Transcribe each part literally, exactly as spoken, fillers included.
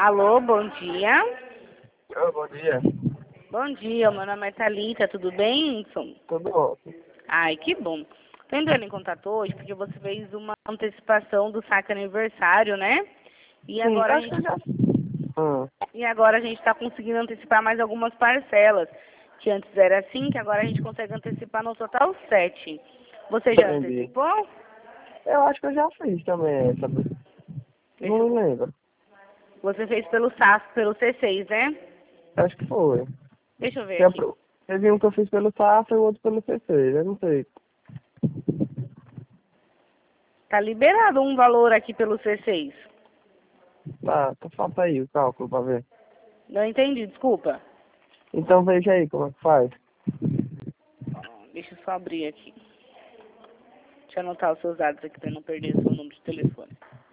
Alô, bom dia. Oi, bom dia. Bom dia, meu nome é Thalita, tudo bem, Wilson? Tudo ótimo. Ai, que bom. Tô entrando em contato hoje porque você fez uma antecipação do saque aniversário, né? E Sim, agora a acho que eu gente, já. Ah, e agora a gente tá conseguindo antecipar mais algumas parcelas. Que antes era cinco, agora a gente consegue antecipar no total sete. Você já entendi. antecipou? Eu acho que eu já fiz também essa. Deixa Não eu... me lembro. Você fez pelo S A F, pelo C seis, né? Acho que foi. Deixa eu ver Tem aqui. pro- Teve um que eu fiz pelo Safra e o outro pelo C seis. Eu não sei. Tá liberado um valor aqui pelo C seis. Tá, então faça aí o cálculo pra ver. Não entendi, desculpa. Então veja aí como é que faz. Ó, deixa eu só abrir aqui. Deixa eu anotar os seus dados aqui para não perder seu número de telefone.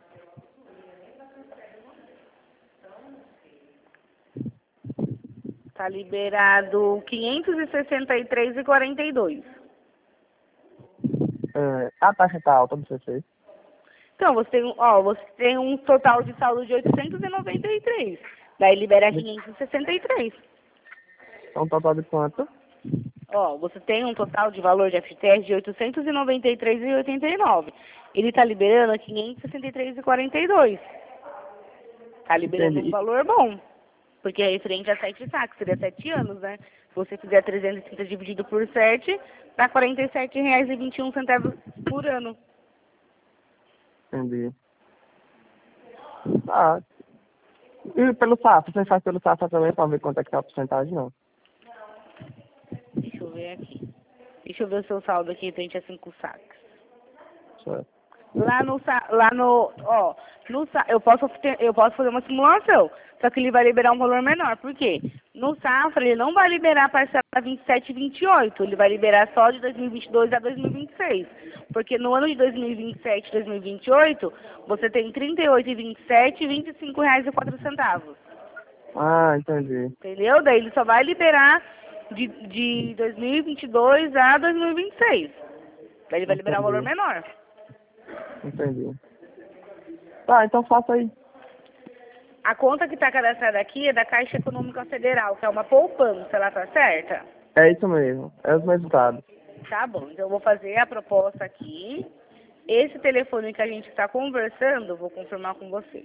Tá liberado quinhentos e sessenta e três e quarenta e dois. É, a taxa tá alta do C seis. Então, você tem, um- ó, você tem um total de saldo de oitocentos e noventa e três. Daí libera quinhentos e sessenta e três. É um total de quanto? Ó, você tem um total de valor de F T S de oitocentos e noventa e três e oitenta e nove. Ele tá liberando quinhentos e sessenta e três e quarenta e dois. Tá liberando um Entendi. valor bom. Porque é referente a sete saques, seria sete anos, né? Se você fizer trezentos e trinta dividido por sete, dá quarenta e sete reais e vinte e um centavos por ano. Entendi. Tá. E pelo Safra? Você faz pelo Safra também pra ver quanto é que tá a porcentagem, não? Deixa eu ver aqui. Deixa eu ver o seu saldo aqui frente a cinco saques. Certo. Lá no, sa- lá no, ó, no, sa- eu posso, ter- eu posso fazer uma simulação, só que ele vai liberar um valor menor. Por quê? No Safra, ele não vai liberar a parcela vinte e sete e vinte e oito, ele vai liberar só de dois mil e vinte e dois a dois mil e vinte e seis. Porque no ano de dois mil e vinte e sete e dois mil e vinte e oito, você tem trinta e oito e vinte e sete e vinte e cinco reais e quatro centavos. Ah, entendi. Entendeu? Daí ele só vai liberar de, de dois mil e vinte e dois a dois mil e vinte e seis. Daí ele vai liberar um valor Entendi. menor. Entendi. Tá, então faça aí. A conta que está cadastrada aqui é da Caixa Econômica Federal, que é uma poupança, ela tá certa? É isso mesmo. É os resultados. Tá bom, então eu vou fazer a proposta aqui. Esse telefone que a gente está conversando, eu vou confirmar com você.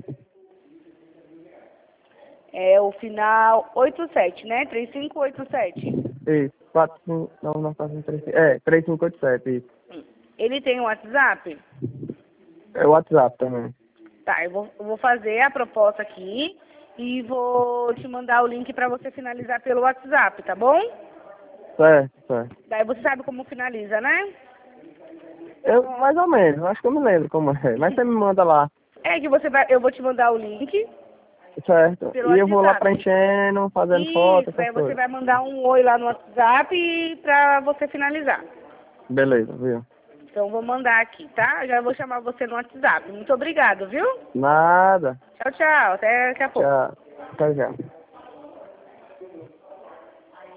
É o final oitenta e sete, né? três cinco oito sete. Isso. quatro, cinco, não, não, quatro, cinco, três, é, três cinco oito sete, isso. Hum. Ele tem um WhatsApp? É o WhatsApp também. Tá, eu vou, eu vou fazer a proposta aqui e vou te mandar o link para você finalizar pelo WhatsApp, tá bom? Certo, certo. Daí você sabe como finaliza, né? Eu, mais ou menos, acho que eu me lembro como é. Mas você me manda lá, É que você vai, eu vou te mandar o link certo? pelo E eu vou lá WhatsApp. preenchendo, fazendo foto, Isso, essas aí você coisas. vai mandar um oi lá no WhatsApp pra você finalizar. Beleza, viu? Então vou mandar aqui, tá? Já vou chamar você no WhatsApp. Muito obrigado, viu? Nada. Tchau, tchau. Até daqui a pouco. Tchau. Tchau, tchau.